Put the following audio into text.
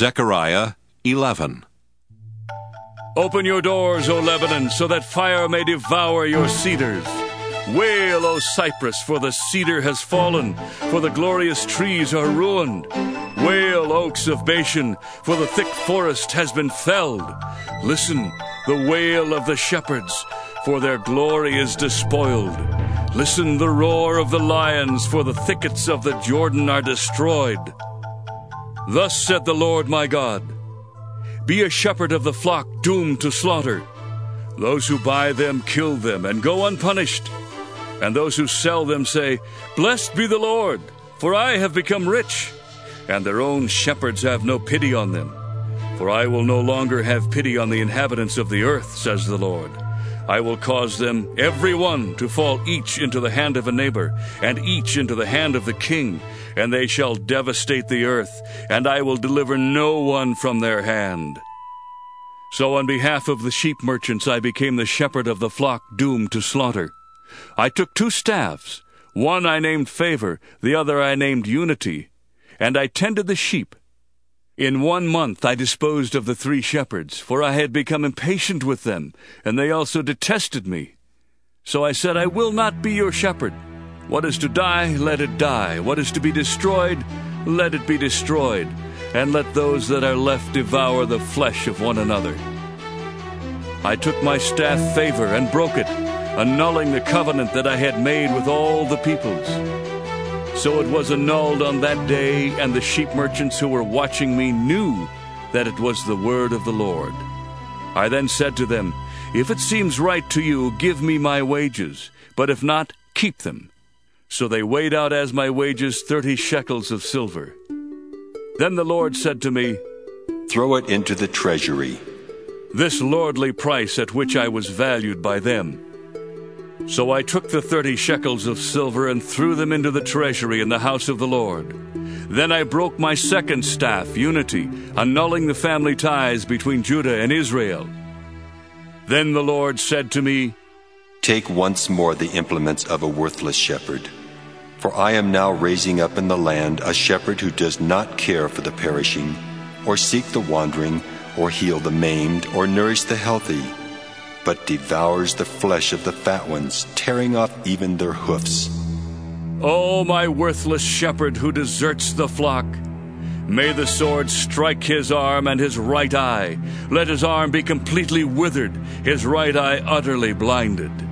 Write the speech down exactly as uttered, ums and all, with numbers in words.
Zechariah eleven. Open your doors, O Lebanon, so that fire may devour your cedars. Wail, O cypress, for the cedar has fallen, for the glorious trees are ruined. Wail, oaks of Bashan, for the thick forest has been felled. Listen, the wail of the shepherds, for their glory is despoiled. Listen, the roar of the lions, for the thickets of the Jordan are destroyed. Thus said the Lord my God, be a shepherd of the flock doomed to slaughter. Those who buy them kill them and go unpunished. And those who sell them say, blessed be the Lord, for I have become rich. And their own shepherds have no pity on them. For I will no longer have pity on the inhabitants of the earth, says the Lord. I will cause them, every one, to fall each into the hand of a neighbor, and each into the hand of the king, and they shall devastate the earth, and I will deliver no one from their hand. So on behalf of the sheep merchants I became the shepherd of the flock doomed to slaughter. I took two staffs, one I named Favor, the other I named Unity, and I tended the sheep. In one month I disposed of the three shepherds, for I had become impatient with them, and they also detested me. So I said, I will not be your shepherd. What is to die, let it die. What is to be destroyed, let it be destroyed. And let those that are left devour the flesh of one another. I took my staff Favor and broke it, annulling the covenant that I had made with all the peoples. So it was annulled on that day, and the sheep merchants who were watching me knew that it was the word of the Lord. I then said to them, if it seems right to you, give me my wages, but if not, keep them. So they weighed out as my wages thirty shekels of silver. Then the Lord said to me, throw it into the treasury. This lordly price at which I was valued by them. So I took the thirty shekels of silver and threw them into the treasury in the house of the Lord. Then I broke my second staff, Unity, annulling the family ties between Judah and Israel. Then the Lord said to me, take once more the implements of a worthless shepherd. For I am now raising up in the land a shepherd who does not care for the perishing, or seek the wandering, or heal the maimed, or nourish the healthy, but devours the flesh of the fat ones, tearing off even their hoofs. O my worthless shepherd who deserts the flock, may the sword strike his arm and his right eye. Let his arm be completely withered, his right eye utterly blinded.